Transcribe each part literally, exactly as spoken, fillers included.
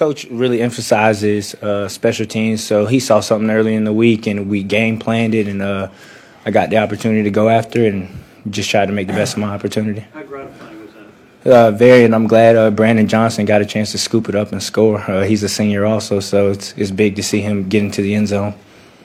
coach really emphasizes uh, special teams, so he saw something early in the week, and we game planned it, and uh, I got the opportunity to go after it and just tried to make the best of my opportunity. How gratifying was that? Uh, very, and I'm glad uh, Brandon Johnson got a chance to scoop it up and score. Uh, he's a senior also, so it's it's big to see him get into the end zone.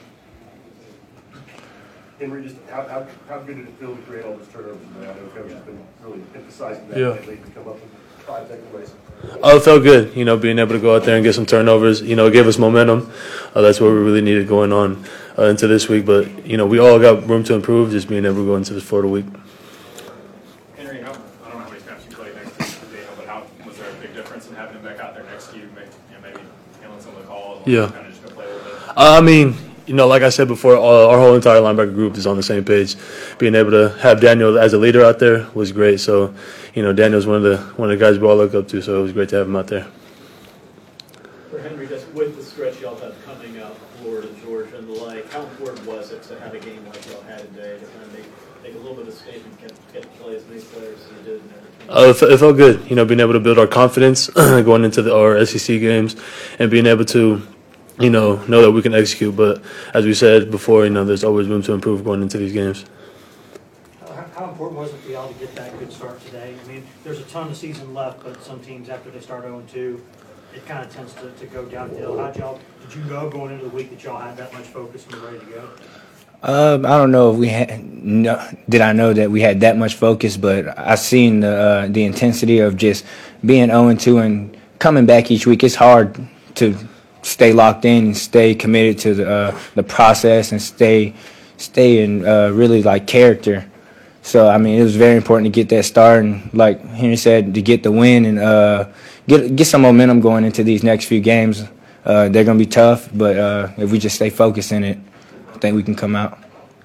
Henry, just how, how, how good did it feel to create all those turnovers today? I know Coach has been really emphasizing that Yeah. lately to come up and try to take away some. Oh, it felt good, you know, being able to go out there and get some turnovers. You know, it gave us momentum. Uh, that's what we really needed going on uh, into this week. But, you know, we all got room to improve, just being able to go into this Florida week. Henry, how, I don't know how many snaps you played next to Daniel, but how was there a big difference in having him back out there next to you, maybe, you know, maybe handling some of the calls? Yeah. Kind of just going to play a little bit? Uh, I mean, you know, like I said before, uh, our whole entire linebacker group is on the same page. Being able to have Daniel as a leader out there was great. So, you know, Daniel's one of the one of the guys we all look up to, so it was great to have him out there. For Henry, just with the stretch y'all have coming out, Florida, Georgia, and the like, how important was it to have a game like y'all had today to kind of make, make a little bit of statement, get, get to play as many players as you did and everything? Uh, it, fe- it felt good, you know, being able to build our confidence going into the, our S E C games and being able to, you know, know that we can execute. But as we said before, you know, there's always room to improve going into these games. How how important was it for y'all to get that good start today? I mean, there's a ton of season left, but some teams, after they start oh and two, it kind of tends to, to go downhill. How'd y'all, did you know going into the week that y'all had that much focus and were ready to go? Um, I don't know if we had. No, did I know that we had that much focus? But I seen the uh, the intensity of just being oh and two and coming back each week. It's hard to stay locked in and stay committed to the uh, the process and stay stay in uh, really like character. So I mean, it was very important to get that start and, like Henry said, to get the win and uh, get get some momentum going into these next few games. Uh, they're gonna be tough, but uh, if we just stay focused in it, I think we can come out.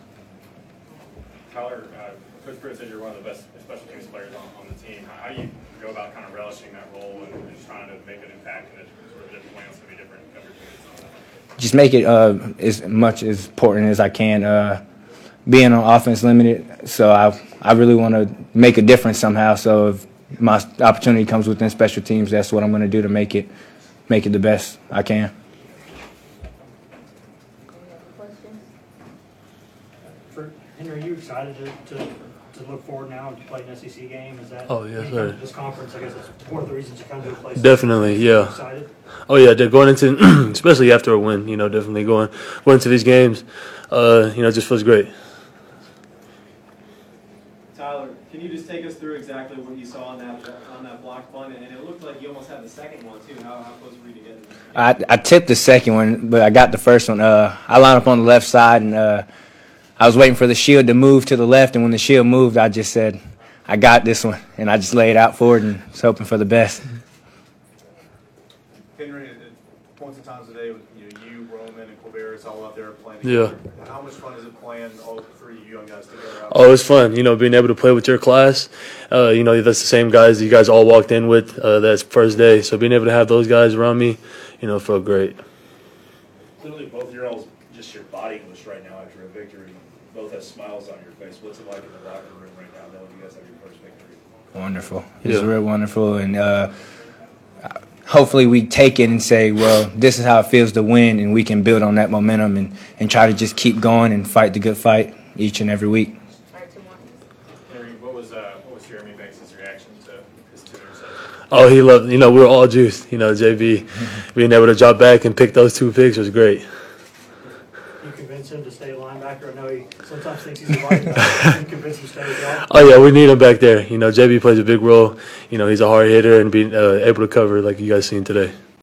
Tyler, uh, Coach Pruitt said you're one of the best special teams players on, on the team. How, how do you go about kind of relishing that role and, and just trying to make an impact in a sort of different way on so many different opportunities? Just make it uh, as much as important as I can. Uh, being on offense limited, so I I really want to make a difference somehow. So if my opportunity comes within special teams, that's what I'm going to do to make it make it the best I can. For Henry, are you excited to, to, to look forward now to play an S E C game? Is that Oh, yes, any kind sir. of this conference? I guess it's one of the reasons you come to a place. Definitely, yeah. Excited? Oh yeah, they're going into, especially after a win, you know, definitely going going into these games, uh, you know, it just feels great. Tyler, can you just take us through exactly what you saw on that on that block punt? And it looked like you almost had the second one too. How, how close were you to getting it? I I tipped the second one, but I got the first one. Uh, I lined up on the left side, and uh, I was waiting for the shield to move to the left. And when the shield moved, I just said, "I got this one," and I just laid out forward and was hoping for the best. Henry, at at points of times today, with you, know, you, Roman, and Quavaris all out there playing Yeah. together. How much fun is it playing all three of you young guys together? Out Oh, it's fun, you know, being able to play with your class. Uh, you know, that's the same guys you guys all walked in with uh, that first day. So being able to have those guys around me, you know, felt great. Clearly, both of your all just your body English right now after a victory. Both have smiles on your face. What's it like in the locker room right now, knowing you guys have your first victory? Wonderful. It's Yeah. real wonderful, and uh, hopefully we take it and say, well, this is how it feels to win, and we can build on that momentum and, and try to just keep going and fight the good fight each and every week. Henry, what was uh, what was Jeremy Banks' reaction to his two interceptions? Oh, he loved, you know, we were all juiced. You know, J B being able to drop back and pick those two picks was great. You convince him to stay a linebacker? I know he sometimes thinks he's a linebacker. You convince him to stay a guard? Oh, yeah, we need him back there. You know, J B plays a big role. You know, he's a hard hitter and being uh, able to cover like you guys seen today.